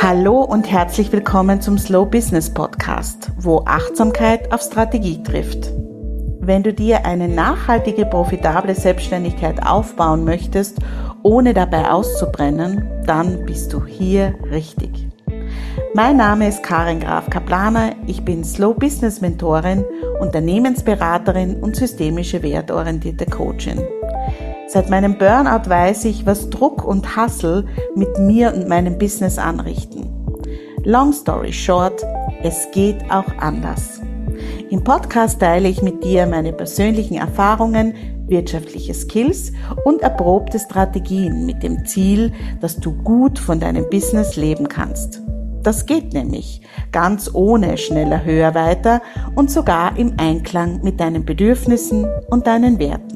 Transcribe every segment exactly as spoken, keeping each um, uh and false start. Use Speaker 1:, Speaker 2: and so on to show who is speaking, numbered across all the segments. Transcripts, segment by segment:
Speaker 1: Hallo und herzlich willkommen zum Slow Business Podcast, wo Achtsamkeit auf Strategie trifft. Wenn du dir eine nachhaltige, profitable Selbstständigkeit aufbauen möchtest, ohne dabei auszubrennen, dann bist du hier richtig. Mein Name ist Karin Graf-Kaplaner, ich bin Slow Business Mentorin, Unternehmensberaterin und systemische wertorientierte Coachin. Seit meinem Burnout weiß ich, was Druck und Hustle mit mir und meinem Business anrichten. Long story short, es geht auch anders. Im Podcast teile ich mit dir meine persönlichen Erfahrungen, wirtschaftliche Skills und erprobte Strategien mit dem Ziel, dass du gut von deinem Business leben kannst. Das geht nämlich ganz ohne schneller, höher, weiter und sogar im Einklang mit deinen Bedürfnissen und deinen Werten.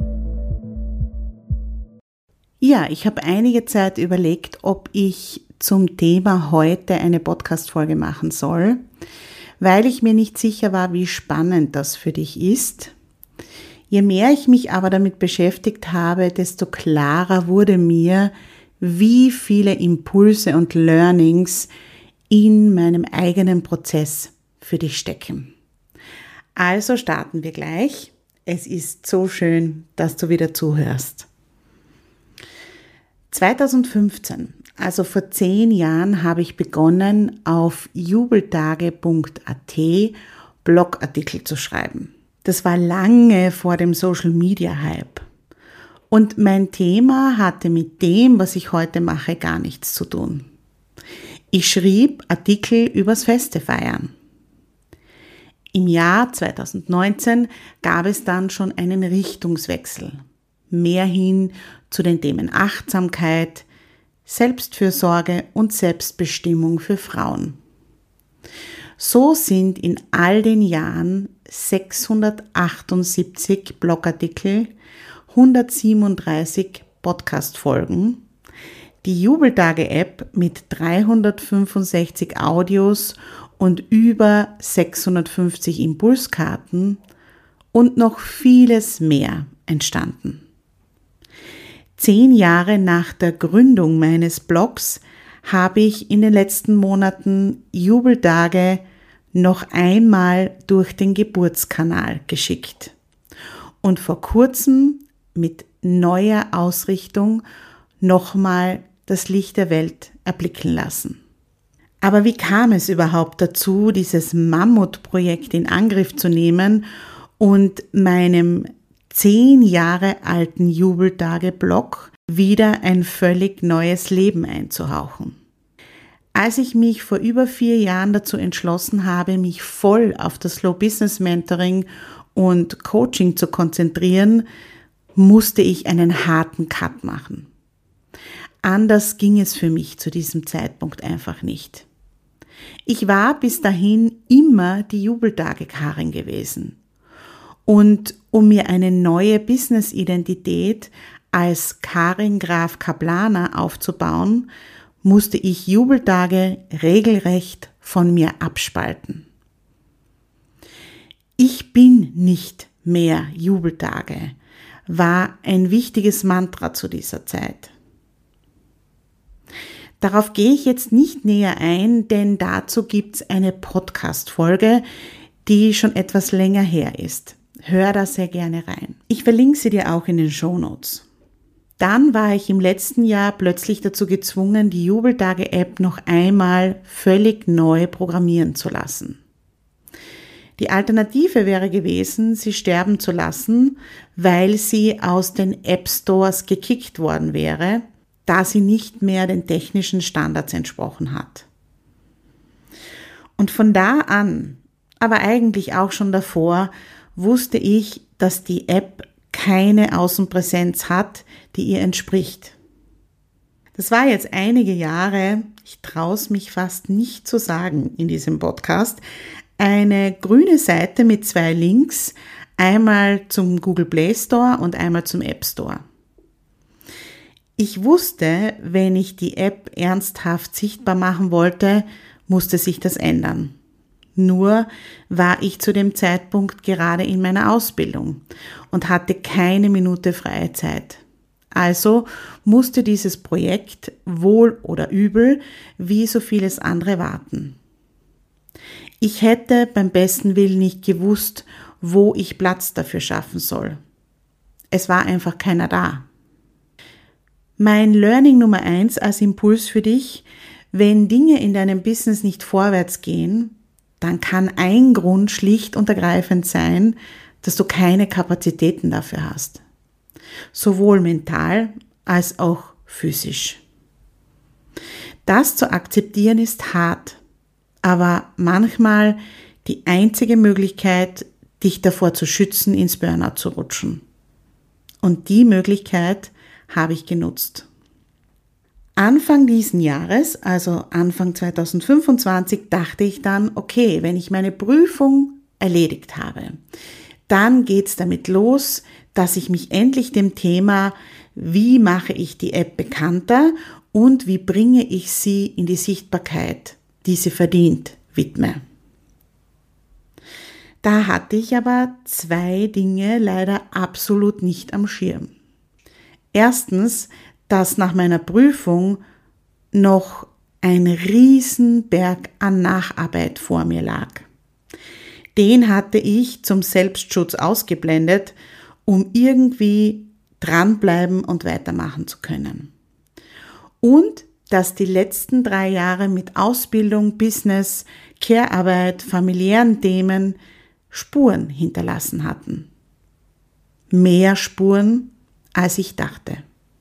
Speaker 1: Ja, ich habe einige Zeit überlegt, ob ich zum Thema heute eine Podcast-Folge machen soll, weil ich mir nicht sicher war, wie spannend das für dich ist. Je mehr ich mich aber damit beschäftigt habe, desto klarer wurde mir, wie viele Impulse und Learnings in meinem eigenen Prozess für dich stecken. Also starten wir gleich. Es ist so schön, dass du wieder zuhörst. zweitausendfünfzehn, also vor zehn Jahren, habe ich begonnen, auf jubeltage punkt a t Blogartikel zu schreiben. Das war lange vor dem Social Media Hype. Und mein Thema hatte mit dem, was ich heute mache, gar nichts zu tun. Ich schrieb Artikel übers Feste feiern. Im Jahr zweitausendneunzehn gab es dann schon einen Richtungswechsel. Mehr hin zu den Themen Achtsamkeit, Selbstfürsorge und Selbstbestimmung für Frauen. So sind in all den Jahren sechshundertachtundsiebzig Blogartikel, hundertsiebenunddreißig Podcast-Folgen, die Jubeltage-App mit dreihundertfünfundsechzig Audios und über sechshundertfünfzig Impulskarten und noch vieles mehr entstanden. Zehn Jahre nach der Gründung meines Blogs habe ich in den letzten Monaten Jubeltage noch einmal durch den Geburtskanal geschickt und vor kurzem mit neuer Ausrichtung nochmal das Licht der Welt erblicken lassen. Aber wie kam es überhaupt dazu, dieses Mammutprojekt in Angriff zu nehmen und meinem zehn Jahre alten Jubeltage-Blog wieder ein völlig neues Leben einzuhauchen? Als ich mich vor über vier Jahren dazu entschlossen habe, mich voll auf das Slow Business Mentoring und Coaching zu konzentrieren, musste ich einen harten Cut machen. Anders ging es für mich zu diesem Zeitpunkt einfach nicht. Ich war bis dahin immer die Jubeltage-Karin gewesen. Und um mir eine neue Business-Identität als Karin Graf-Kaplaner aufzubauen, musste ich Jubeltage regelrecht von mir abspalten. Ich bin nicht mehr Jubeltage, war ein wichtiges Mantra zu dieser Zeit. Darauf gehe ich jetzt nicht näher ein, denn dazu gibt's eine Podcast-Folge, die schon etwas länger her ist. Hör da sehr gerne rein. Ich verlinke sie dir auch in den Shownotes. Dann war ich im letzten Jahr plötzlich dazu gezwungen, die Jubeltage-App noch einmal völlig neu programmieren zu lassen. Die Alternative wäre gewesen, sie sterben zu lassen, weil sie aus den App-Stores gekickt worden wäre, da sie nicht mehr den technischen Standards entsprochen hat. Und von da an, aber eigentlich auch schon davor, wusste ich, dass die App keine Außenpräsenz hat, die ihr entspricht. Das war jetzt einige Jahre, ich traue es mich fast nicht zu sagen in diesem Podcast, eine grüne Seite mit zwei Links, einmal zum Google Play Store und einmal zum App Store. Ich wusste, wenn ich die App ernsthaft sichtbar machen wollte, musste sich das ändern. Nur war ich zu dem Zeitpunkt gerade in meiner Ausbildung und hatte keine Minute freie Zeit. Also musste dieses Projekt wohl oder übel wie so vieles andere warten. Ich hätte beim besten Willen nicht gewusst, wo ich Platz dafür schaffen soll. Es war einfach keiner da. Mein Learning Nummer eins als Impuls für dich: Wenn Dinge in deinem Business nicht vorwärts gehen, dann kann ein Grund schlicht und ergreifend sein, dass du keine Kapazitäten dafür hast. Sowohl mental als auch physisch. Das zu akzeptieren ist hart, aber manchmal die einzige Möglichkeit, dich davor zu schützen, ins Burnout zu rutschen. Und die Möglichkeit habe ich genutzt. Anfang diesen Jahres, also Anfang zweitausendfünfundzwanzig, dachte ich dann, okay, wenn ich meine Prüfung erledigt habe, dann geht's damit los, dass ich mich endlich dem Thema, wie mache ich die App bekannter und wie bringe ich sie in die Sichtbarkeit, die sie verdient, widme. Da hatte ich aber zwei Dinge leider absolut nicht am Schirm. Erstens, dass nach meiner Prüfung noch ein Riesenberg an Nacharbeit vor mir lag. Den hatte ich zum Selbstschutz ausgeblendet, um irgendwie dranbleiben und weitermachen zu können. Und dass die letzten drei Jahre mit Ausbildung, Business, Care-Arbeit, familiären Themen Spuren hinterlassen hatten. Mehr Spuren, als ich dachte.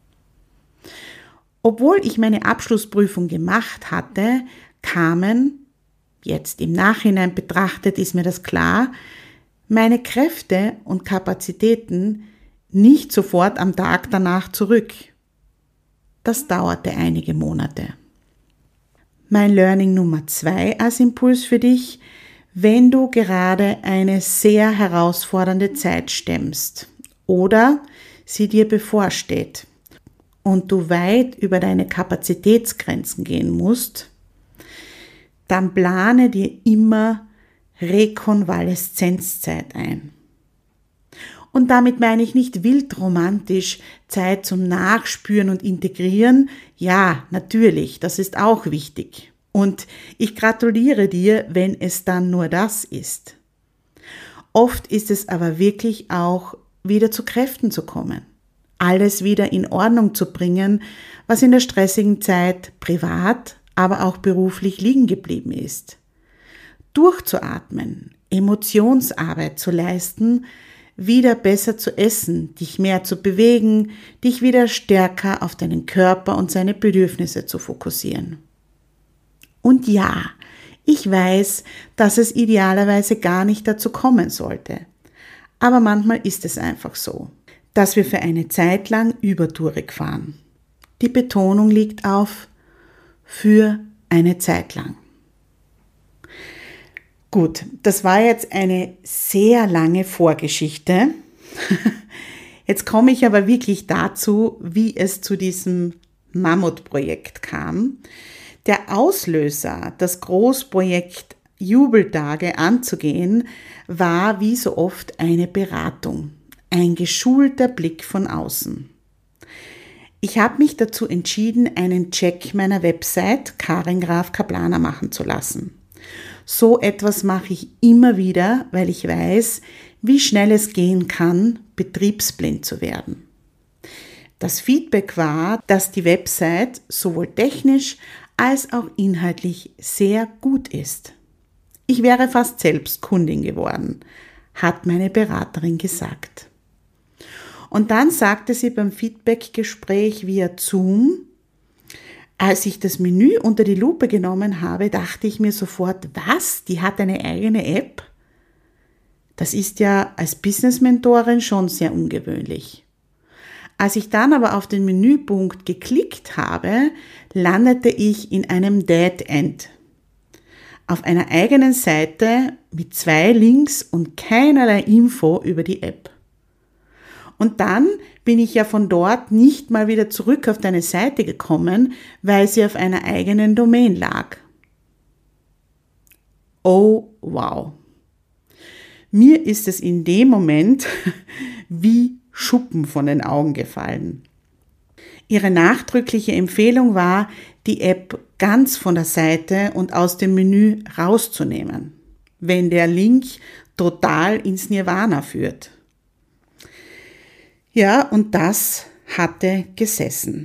Speaker 1: Obwohl ich meine Abschlussprüfung gemacht hatte, kamen, jetzt im Nachhinein betrachtet ist mir das klar, meine Kräfte und Kapazitäten nicht sofort am Tag danach zurück. Das dauerte einige Monate. Mein Learning Nummer zwei als Impuls für dich: Wenn du gerade eine sehr herausfordernde Zeit stemmst oder sie dir bevorsteht und du weit über deine Kapazitätsgrenzen gehen musst, dann plane dir immer Rekonvaleszenzzeit ein. Und damit meine ich nicht wild romantisch Zeit zum Nachspüren und Integrieren. Ja, natürlich, das ist auch wichtig. Und ich gratuliere dir, wenn es dann nur das ist. Oft ist es aber wirklich auch, wieder zu Kräften zu kommen. Alles wieder in Ordnung zu bringen, was in der stressigen Zeit privat, aber auch beruflich liegen geblieben ist. Durchzuatmen, Emotionsarbeit zu leisten, wieder besser zu essen, dich mehr zu bewegen, dich wieder stärker auf deinen Körper und seine Bedürfnisse zu fokussieren. Und ja, ich weiß, dass es idealerweise gar nicht dazu kommen sollte. Aber manchmal ist es einfach so, dass wir für eine Zeit lang übertourig fahren. Die Betonung liegt auf für eine Zeit lang. Gut, das war jetzt eine sehr lange Vorgeschichte. Jetzt komme ich aber wirklich dazu, wie es zu diesem Mammutprojekt kam. Der Auslöser, das Großprojekt Jubeltage anzugehen, war wie so oft eine Beratung, ein geschulter Blick von außen. Ich habe mich dazu entschieden, einen Check meiner Website Karin Graf Kaplaner machen zu lassen. So etwas mache ich immer wieder, weil ich weiß, wie schnell es gehen kann, betriebsblind zu werden. Das Feedback war, dass die Website sowohl technisch als auch inhaltlich sehr gut ist. Ich wäre fast selbst Kundin geworden, hat meine Beraterin gesagt. Und dann sagte sie beim Feedbackgespräch via Zoom: Als ich das Menü unter die Lupe genommen habe, dachte ich mir sofort, was? Die hat eine eigene App? Das ist ja als Business-Mentorin schon sehr ungewöhnlich. Als ich dann aber auf den Menüpunkt geklickt habe, landete ich in einem Dead End. Auf einer eigenen Seite mit zwei Links und keinerlei Info über die App. Und dann bin ich ja von dort nicht mal wieder zurück auf deine Seite gekommen, weil sie auf einer eigenen Domain lag. Oh, wow. Mir ist es in dem Moment wie Schuppen von den Augen gefallen. Ihre nachdrückliche Empfehlung war, die App ganz von der Seite und aus dem Menü rauszunehmen, wenn der Link total ins Nirvana führt. Ja, und das hatte gesessen.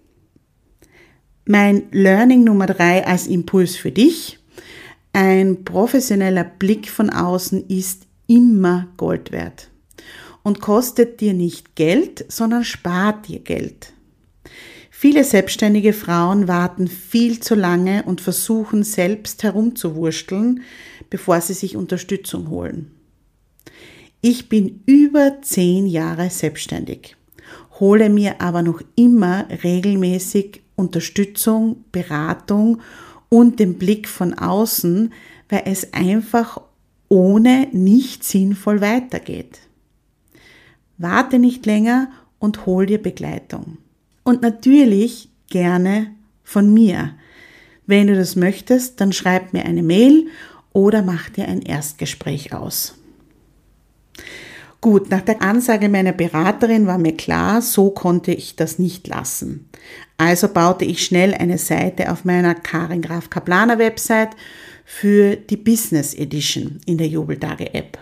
Speaker 1: Mein Learning Nummer drei als Impuls für dich: Ein professioneller Blick von außen ist immer Gold wert und kostet dir nicht Geld, sondern spart dir Geld. Viele selbstständige Frauen warten viel zu lange und versuchen selbst herumzuwursteln, bevor sie sich Unterstützung holen. Ich bin über zehn Jahre selbstständig, hole mir aber noch immer regelmäßig Unterstützung, Beratung und den Blick von außen, weil es einfach ohne nicht sinnvoll weitergeht. Warte nicht länger und hol dir Begleitung. Und natürlich gerne von mir. Wenn du das möchtest, dann schreib mir eine Mail oder mach dir ein Erstgespräch aus. Gut, nach der Ansage meiner Beraterin war mir klar, so konnte ich das nicht lassen. Also baute ich schnell eine Seite auf meiner Karin Graf Kaplaner Website für die Business Edition in der Jubeltage App.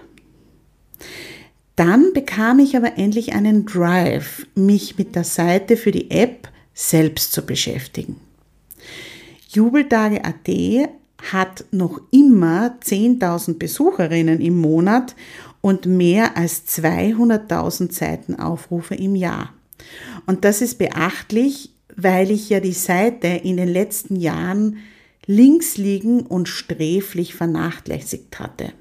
Speaker 1: Dann bekam ich aber endlich einen Drive, mich mit der Seite für die App selbst zu beschäftigen. Jubeltage Punkt at hat noch immer zehntausend Besucherinnen im Monat und mehr als zweihunderttausend Seitenaufrufe im Jahr. Und das ist beachtlich, weil ich ja die Seite in den letzten Jahren links liegen und sträflich vernachlässigt hatte.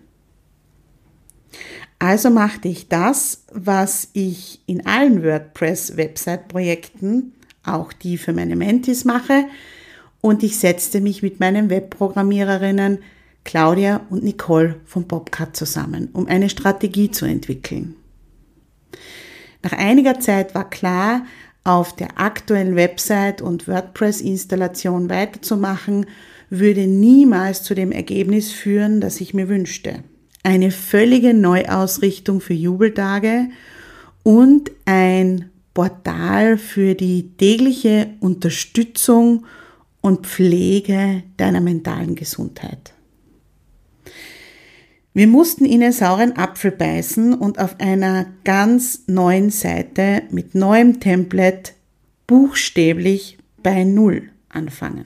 Speaker 1: Also machte ich das, was ich in allen WordPress-Website-Projekten, auch die für meine Mentees mache, und ich setzte mich mit meinen Webprogrammiererinnen Claudia und Nicole von Bobcat zusammen, um eine Strategie zu entwickeln. Nach einiger Zeit war klar, auf der aktuellen Website und WordPress-Installation weiterzumachen, würde niemals zu dem Ergebnis führen, das ich mir wünschte. Eine völlige Neuausrichtung für Jubeltage und ein Portal für die tägliche Unterstützung und Pflege deiner mentalen Gesundheit. Wir mussten in einen sauren Apfel beißen und auf einer ganz neuen Seite mit neuem Template buchstäblich bei Null anfangen.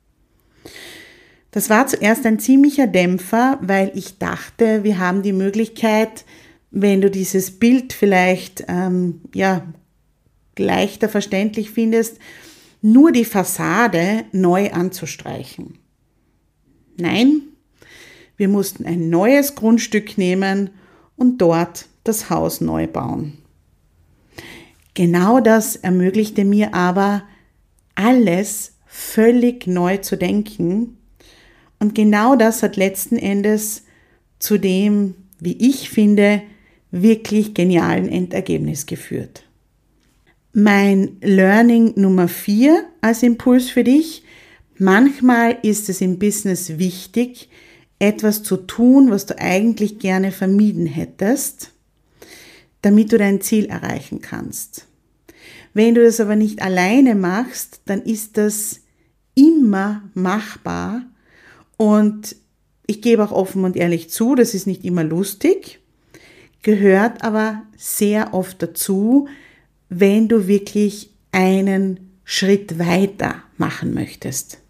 Speaker 1: Das war zuerst ein ziemlicher Dämpfer, weil ich dachte, wir haben die Möglichkeit, wenn du dieses Bild vielleicht ähm, ja, leichter verständlich findest, nur die Fassade neu anzustreichen. Nein, wir mussten ein neues Grundstück nehmen und dort das Haus neu bauen. Genau das ermöglichte mir aber, alles völlig neu zu denken. Und genau das hat letzten Endes zu dem, wie ich finde, wirklich genialen Endergebnis geführt. Mein Learning Nummer vier als Impuls für dich: Manchmal ist es im Business wichtig, etwas zu tun, was du eigentlich gerne vermieden hättest, damit du dein Ziel erreichen kannst. Wenn du das aber nicht alleine machst, dann ist das immer machbar. Und ich gebe auch offen und ehrlich zu, das ist nicht immer lustig, gehört aber sehr oft dazu, wenn du wirklich einen Schritt weiter machen möchtest.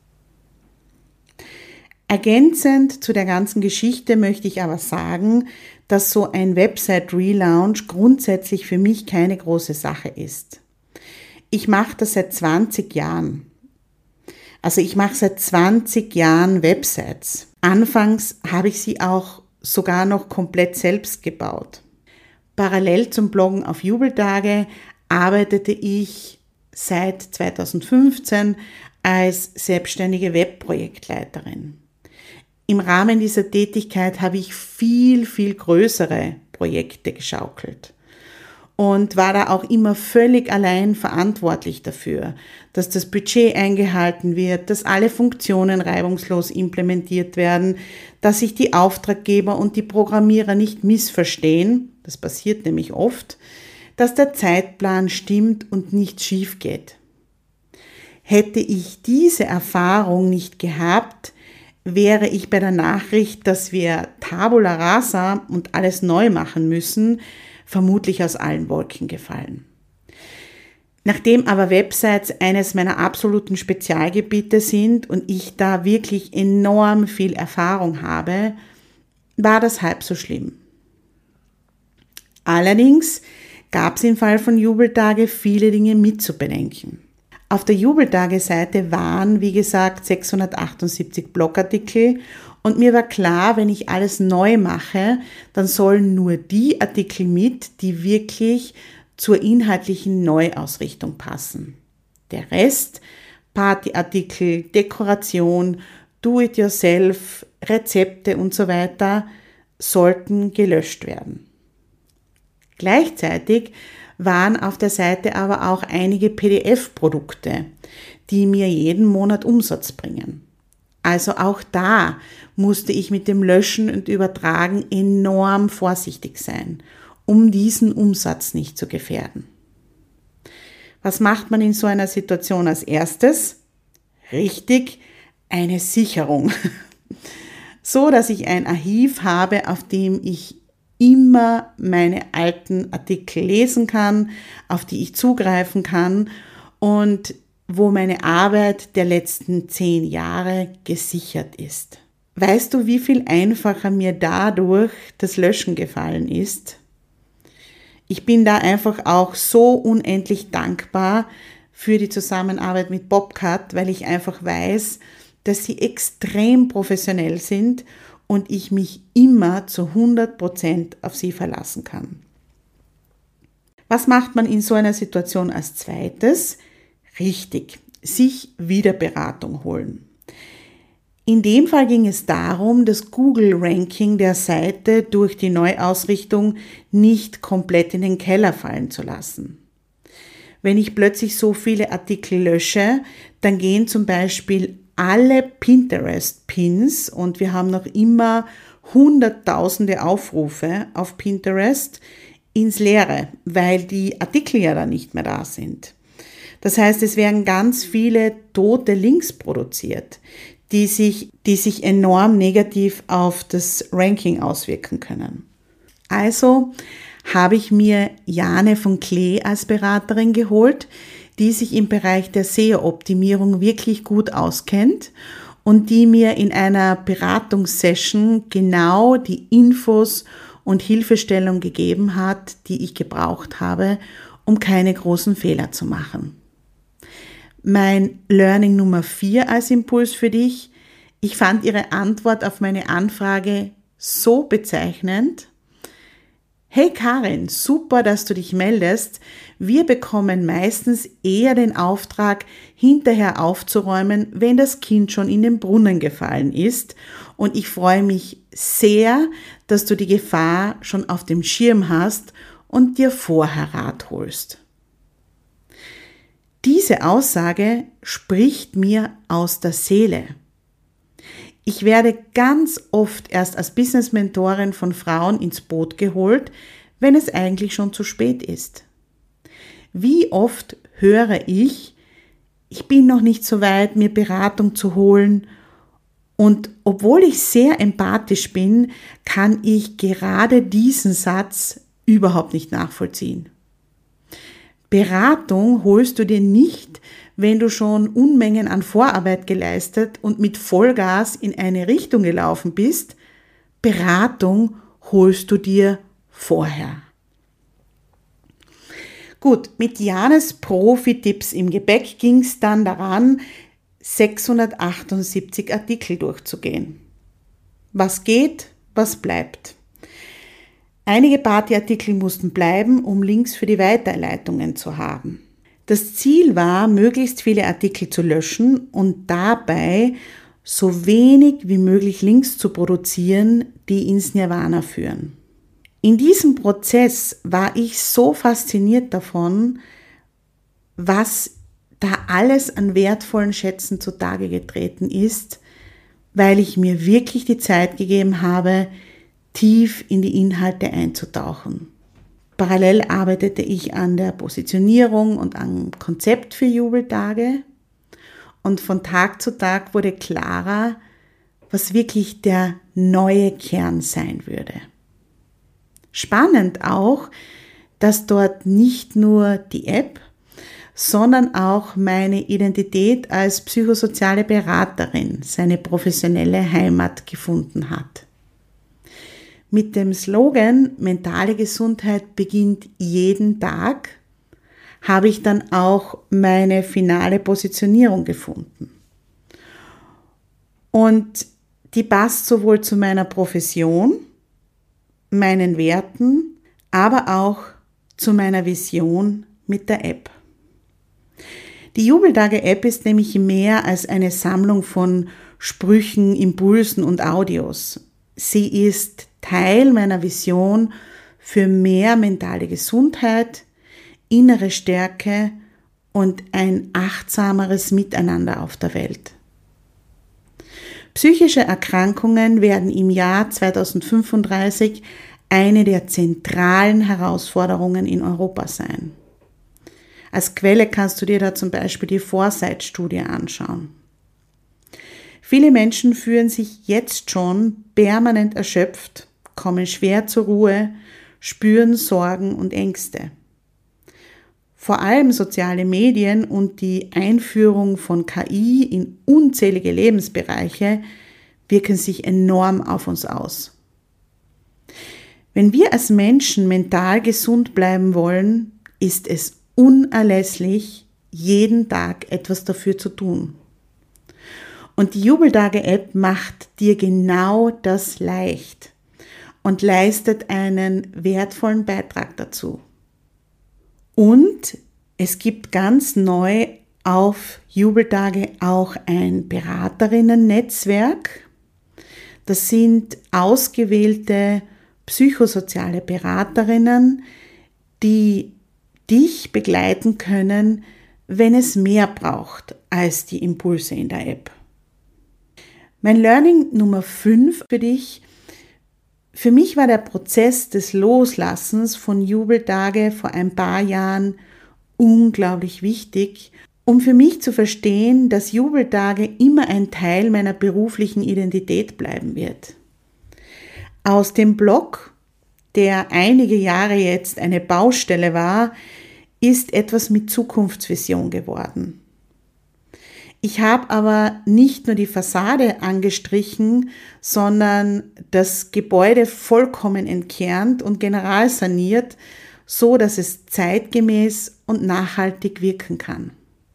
Speaker 1: Ergänzend zu der ganzen Geschichte möchte ich aber sagen, dass so ein Website-Relaunch grundsätzlich für mich keine große Sache ist. Ich mache das seit zwanzig Jahren. Also ich mache seit zwanzig Jahren Websites. Anfangs habe ich sie auch sogar noch komplett selbst gebaut. Parallel zum Bloggen auf Jubeltage arbeitete ich seit zweitausendfünfzehn als selbstständige Webprojektleiterin. Im Rahmen dieser Tätigkeit habe ich viel, viel größere Projekte geschaukelt und war da auch immer völlig allein verantwortlich dafür, dass das Budget eingehalten wird, dass alle Funktionen reibungslos implementiert werden, dass sich die Auftraggeber und die Programmierer nicht missverstehen, das passiert nämlich oft, dass der Zeitplan stimmt und nichts schief geht. Hätte ich diese Erfahrung nicht gehabt, wäre ich bei der Nachricht, dass wir Tabula rasa und alles neu machen müssen, vermutlich aus allen Wolken gefallen. Nachdem aber Websites eines meiner absoluten Spezialgebiete sind und ich da wirklich enorm viel Erfahrung habe, war das halb so schlimm. Allerdings gab es im Fall von Jubeltage viele Dinge mitzubedenken. Auf der Jubeltage-Seite waren, wie gesagt, sechshundertachtundsiebzig Blogartikel und mir war klar, wenn ich alles neu mache, dann sollen nur die Artikel mit, die wirklich zur inhaltlichen Neuausrichtung passen. Der Rest, Partyartikel, Dekoration, Do-it-yourself, Rezepte und so weiter, sollten gelöscht werden. Gleichzeitig waren auf der Seite aber auch einige P D F-Produkte, die mir jeden Monat Umsatz bringen. Also auch da musste ich mit dem Löschen und Übertragen enorm vorsichtig sein, um diesen Umsatz nicht zu gefährden. Was macht man in so einer Situation als erstes? Richtig, eine Sicherung. So, dass ich ein Archiv habe, auf dem ich immer meine alten Artikel lesen kann, auf die ich zugreifen kann und wo meine Arbeit der letzten zehn Jahre gesichert ist. Weißt du, wie viel einfacher mir dadurch das Löschen gefallen ist? Ich bin da einfach auch so unendlich dankbar für die Zusammenarbeit mit Bobcat, weil ich einfach weiß, dass sie extrem professionell sind und ich mich immer zu hundert Prozent auf sie verlassen kann. Was macht man in so einer Situation als zweites? Richtig, sich wieder Beratung holen. In dem Fall ging es darum, das Google-Ranking der Seite durch die Neuausrichtung nicht komplett in den Keller fallen zu lassen. Wenn ich plötzlich so viele Artikel lösche, dann gehen zum Beispiel alle Pinterest-Pins und wir haben noch immer hunderttausende Aufrufe auf Pinterest ins Leere, weil die Artikel ja dann nicht mehr da sind. Das heißt, es werden ganz viele tote Links produziert, die sich, die sich enorm negativ auf das Ranking auswirken können. Also habe ich mir Jane von Klee als Beraterin geholt, die sich im Bereich der S E O-Optimierung wirklich gut auskennt und die mir in einer Beratungssession genau die Infos und Hilfestellung gegeben hat, die ich gebraucht habe, um keine großen Fehler zu machen. Mein Learning Nummer vier als Impuls für dich: Ich fand ihre Antwort auf meine Anfrage so bezeichnend. Hey Karin, super, dass du dich meldest. Wir bekommen meistens eher den Auftrag, hinterher aufzuräumen, wenn das Kind schon in den Brunnen gefallen ist. Und ich freue mich sehr, dass du die Gefahr schon auf dem Schirm hast und dir vorher Rat holst. Diese Aussage spricht mir aus der Seele. Ich werde ganz oft erst als Business-Mentorin von Frauen ins Boot geholt, wenn es eigentlich schon zu spät ist. Wie oft höre ich, ich bin noch nicht so weit, mir Beratung zu holen, und obwohl ich sehr empathisch bin, kann ich gerade diesen Satz überhaupt nicht nachvollziehen. Beratung holst du dir nicht, wenn du schon Unmengen an Vorarbeit geleistet und mit Vollgas in eine Richtung gelaufen bist. Beratung holst du dir vorher. Gut, mit Janes Profi-Tipps im Gepäck ging es dann daran, sechshundertachtundsiebzig Artikel durchzugehen. Was geht, was bleibt? Einige Partyartikel mussten bleiben, um Links für die Weiterleitungen zu haben. Das Ziel war, möglichst viele Artikel zu löschen und dabei so wenig wie möglich Links zu produzieren, die ins Nirvana führen. In diesem Prozess war ich so fasziniert davon, was da alles an wertvollen Schätzen zutage getreten ist, weil ich mir wirklich die Zeit gegeben habe, tief in die Inhalte einzutauchen. Parallel arbeitete ich an der Positionierung und am Konzept für Jubeltage und von Tag zu Tag wurde klarer, was wirklich der neue Kern sein würde. Spannend auch, dass dort nicht nur die App, sondern auch meine Identität als psychosoziale Beraterin seine professionelle Heimat gefunden hat. Mit dem Slogan "Mentale Gesundheit beginnt jeden Tag" habe ich dann auch meine finale Positionierung gefunden. Und die passt sowohl zu meiner Profession, meinen Werten, aber auch zu meiner Vision mit der App. Die Jubeltage-App ist nämlich mehr als eine Sammlung von Sprüchen, Impulsen und Audios. Sie ist Teil meiner Vision für mehr mentale Gesundheit, innere Stärke und ein achtsameres Miteinander auf der Welt. Psychische Erkrankungen werden im Jahr zweitausendfünfunddreißig eine der zentralen Herausforderungen in Europa sein. Als Quelle kannst du dir da zum Beispiel die Foresight-Studie anschauen. Viele Menschen fühlen sich jetzt schon permanent erschöpft, kommen schwer zur Ruhe, spüren Sorgen und Ängste. Vor allem soziale Medien und die Einführung von K I in unzählige Lebensbereiche wirken sich enorm auf uns aus. Wenn wir als Menschen mental gesund bleiben wollen, ist es unerlässlich, jeden Tag etwas dafür zu tun. Und die Jubeltage-App macht dir genau das leicht und leistet einen wertvollen Beitrag dazu. Und es gibt ganz neu auf Jubeltage auch ein Beraterinnen-Netzwerk. Das sind ausgewählte psychosoziale Beraterinnen, die dich begleiten können, wenn es mehr braucht als die Impulse in der App. Mein Learning Nummer fünf für dich: Für mich war der Prozess des Loslassens von Jubeltage vor ein paar Jahren unglaublich wichtig, um für mich zu verstehen, dass Jubeltage immer ein Teil meiner beruflichen Identität bleiben wird. Aus dem Blog, der einige Jahre jetzt eine Baustelle war, ist etwas mit Zukunftsvision geworden. Ich habe aber nicht nur die Fassade angestrichen, sondern das Gebäude vollkommen entkernt und generalsaniert, so dass es zeitgemäß und nachhaltig wirken kann.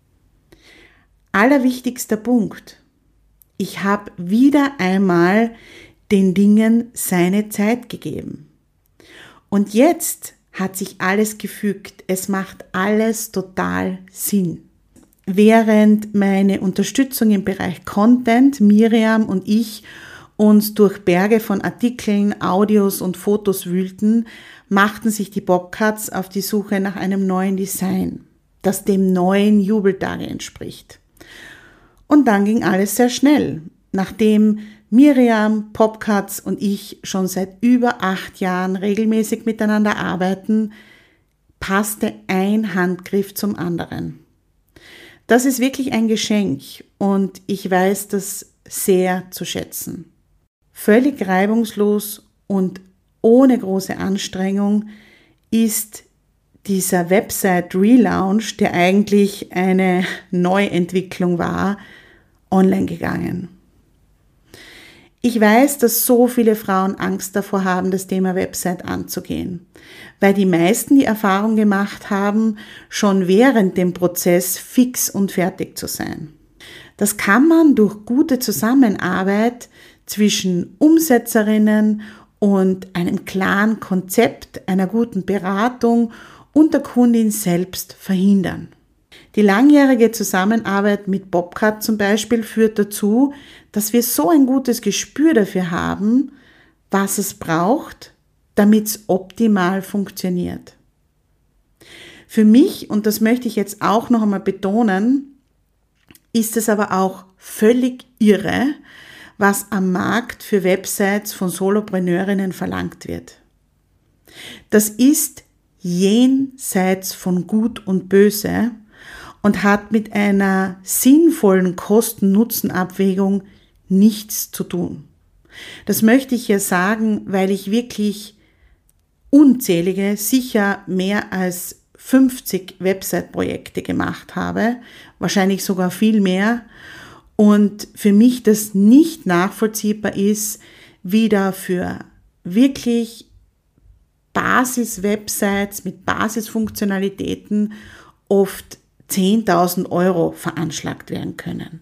Speaker 1: Allerwichtigster Punkt: Ich habe wieder einmal den Dingen seine Zeit gegeben. Und jetzt hat sich alles gefügt. Es macht alles total Sinn. Während meine Unterstützung im Bereich Content, Miriam und ich, uns durch Berge von Artikeln, Audios und Fotos wühlten, machten sich die Bobcats auf die Suche nach einem neuen Design, das dem neuen Jubeltage entspricht. Und dann ging alles sehr schnell. Nachdem Miriam, Bobcats und ich schon seit über acht Jahren regelmäßig miteinander arbeiten, passte ein Handgriff zum anderen. Das ist wirklich ein Geschenk und ich weiß das sehr zu schätzen. Völlig reibungslos und ohne große Anstrengung ist dieser Website-Relaunch, der eigentlich eine Neuentwicklung war, online gegangen. Ich weiß, dass so viele Frauen Angst davor haben, das Thema Website anzugehen, weil die meisten die Erfahrung gemacht haben, schon während dem Prozess fix und fertig zu sein. Das kann man durch gute Zusammenarbeit zwischen Umsetzerinnen und einem klaren Konzept, einer guten Beratung und der Kundin selbst verhindern. Die langjährige Zusammenarbeit mit Bobcat zum Beispiel führt dazu, dass wir so ein gutes Gespür dafür haben, was es braucht, damit es optimal funktioniert. Für mich, und das möchte ich jetzt auch noch einmal betonen, ist es aber auch völlig irre, was am Markt für Websites von Solopreneurinnen verlangt wird. Das ist jenseits von Gut und Böse und hat mit einer sinnvollen Kosten-Nutzen-Abwägung nichts zu tun. Das möchte ich hier sagen, weil ich wirklich unzählige, sicher mehr als fünfzig Website-Projekte gemacht habe, wahrscheinlich sogar viel mehr, und für mich das nicht nachvollziehbar ist, wie da für wirklich Basis-Websites mit Basisfunktionalitäten oft zehntausend Euro veranschlagt werden können.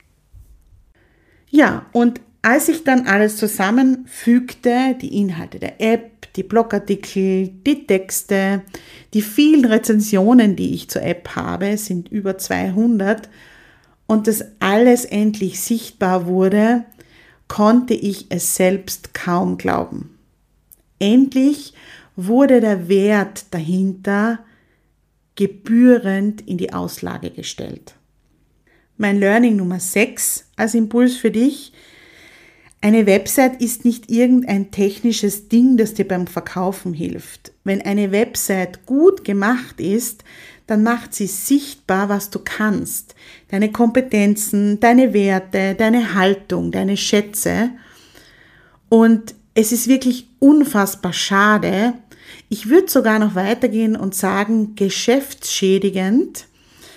Speaker 1: Ja, und als ich dann alles zusammenfügte, die Inhalte der App, die Blogartikel, die Texte, die vielen Rezensionen, die ich zur App habe, sind über zweihundert, und das alles endlich sichtbar wurde, konnte ich es selbst kaum glauben. Endlich wurde der Wert dahinter gebührend in die Auslage gestellt. Mein Learning Nummer sechs als Impuls für dich: Eine Website ist nicht irgendein technisches Ding, das dir beim Verkaufen hilft. Wenn eine Website gut gemacht ist, dann macht sie sichtbar, was du kannst. Deine Kompetenzen, deine Werte, deine Haltung, deine Schätze. Und es ist wirklich unfassbar schade. Ich würde sogar noch weitergehen und sagen, geschäftsschädigend,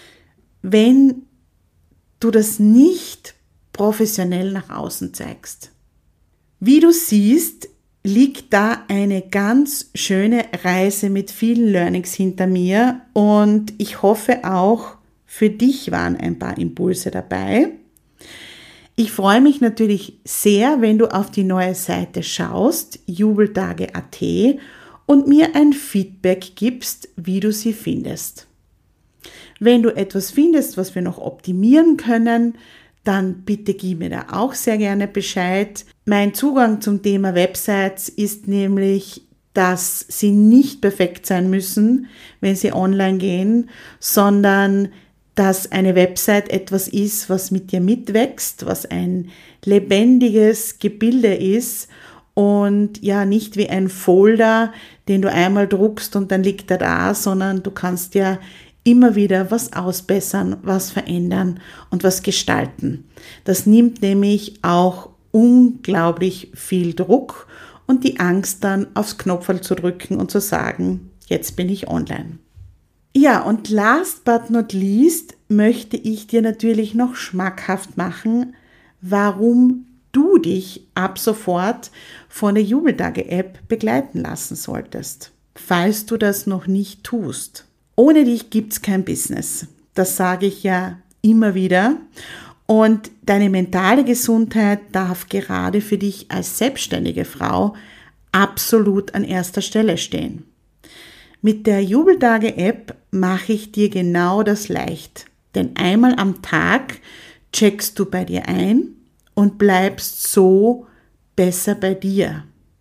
Speaker 1: wenn du das nicht professionell nach außen zeigst. Wie du siehst, liegt da eine ganz schöne Reise mit vielen Learnings hinter mir, und ich hoffe auch, für dich waren ein paar Impulse dabei. Ich freue mich natürlich sehr, wenn du auf die neue Seite schaust, jubeltage punkt a t, und mir ein Feedback gibst, wie du sie findest. Wenn du etwas findest, was wir noch optimieren können, dann bitte gib mir da auch sehr gerne Bescheid. Mein Zugang zum Thema Websites ist nämlich, dass sie nicht perfekt sein müssen, wenn sie online gehen, sondern dass eine Website etwas ist, was mit dir mitwächst, was ein lebendiges Gebilde ist und ja nicht wie ein Folder, den du einmal druckst und dann liegt er da, sondern du kannst ja immer wieder was ausbessern, was verändern und was gestalten. Das nimmt nämlich auch unglaublich viel Druck und die Angst, dann aufs Knopferl zu drücken und zu sagen, jetzt bin ich online. Ja, und last but not least möchte ich dir natürlich noch schmackhaft machen, warum du dich ab sofort von der Jubeltage-App begleiten lassen solltest, falls du das noch nicht tust. Ohne dich gibt's kein Business. Das sage ich ja immer wieder. Und deine mentale Gesundheit darf gerade für dich als selbstständige Frau absolut an erster Stelle stehen. Mit der Jubeltage-App mache ich dir genau das leicht. Denn einmal am Tag checkst du bei dir ein und bleibst so besser bei dir.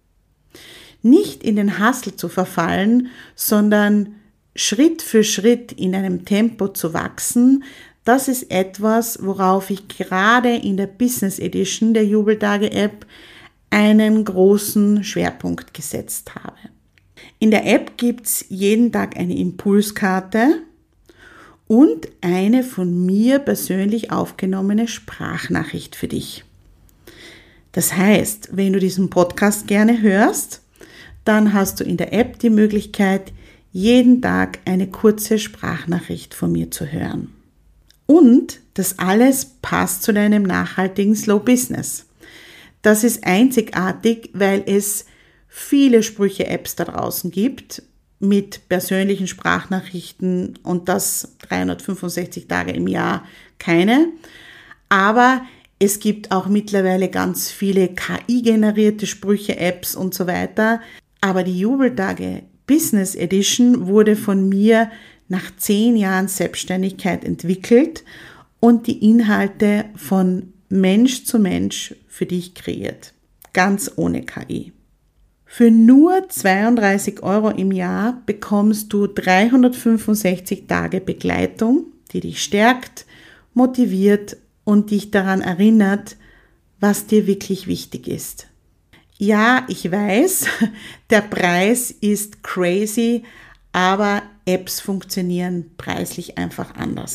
Speaker 1: Nicht in den Hustle zu verfallen, sondern Schritt für Schritt in einem Tempo zu wachsen, das ist etwas, worauf ich gerade in der Business Edition der Jubeltage-App einen großen Schwerpunkt gesetzt habe. In der App gibt's jeden Tag eine Impulskarte und eine von mir persönlich aufgenommene Sprachnachricht für dich. Das heißt, wenn du diesen Podcast gerne hörst, dann hast du in der App die Möglichkeit, jeden Tag eine kurze Sprachnachricht von mir zu hören. Und das alles passt zu deinem nachhaltigen Slow Business. Das ist einzigartig, weil es viele Sprüche-Apps da draußen gibt mit persönlichen Sprachnachrichten und das dreihundertfünfundsechzig Tage im Jahr keine. Aber es gibt auch mittlerweile ganz viele K I-generierte Sprüche-Apps und so weiter. Aber die Jubeltage Business Edition wurde von mir nach zehn Jahren Selbstständigkeit entwickelt und die Inhalte von Mensch zu Mensch für dich kreiert. Ganz ohne K I. Für nur zweiunddreißig Euro im Jahr bekommst du dreihundertfünfundsechzig Tage Begleitung, die dich stärkt, motiviert und dich daran erinnert, was dir wirklich wichtig ist. Ja, ich weiß, der Preis ist crazy, aber Apps funktionieren preislich einfach anders.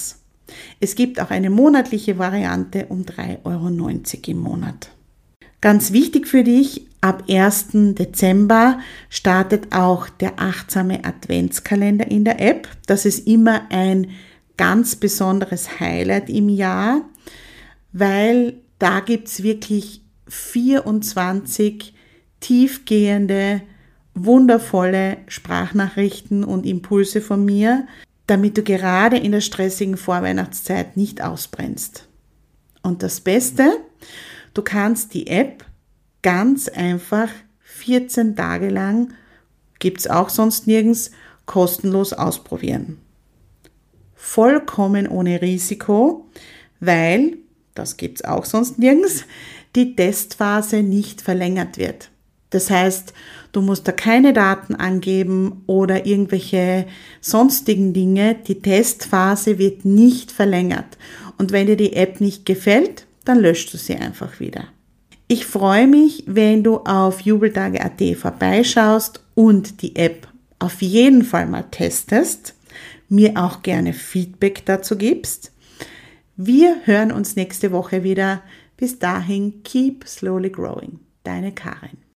Speaker 1: Es gibt auch eine monatliche Variante um drei Euro neunzig im Monat. Ganz wichtig für dich, ab ersten Dezember startet auch der achtsame Adventskalender in der App. Das ist immer ein ganz besonderes Highlight im Jahr, weil da gibt es wirklich vierundzwanzig tiefgehende, wundervolle Sprachnachrichten und Impulse von mir, damit du gerade in der stressigen Vorweihnachtszeit nicht ausbrennst. Und das Beste, du kannst die App ganz einfach vierzehn Tage lang, gibt es auch sonst nirgends, kostenlos ausprobieren. Vollkommen ohne Risiko, weil, das gibt es auch sonst nirgends, die Testphase nicht verlängert wird. Das heißt, du musst da keine Daten angeben oder irgendwelche sonstigen Dinge. Die Testphase wird nicht verlängert. Und wenn dir die App nicht gefällt, dann löschst du sie einfach wieder. Ich freue mich, wenn du auf jubeltage punkt at vorbeischaust und die App auf jeden Fall mal testest, mir auch gerne Feedback dazu gibst. Wir hören uns nächste Woche wieder. Bis dahin, keep slowly growing. Deine Karin.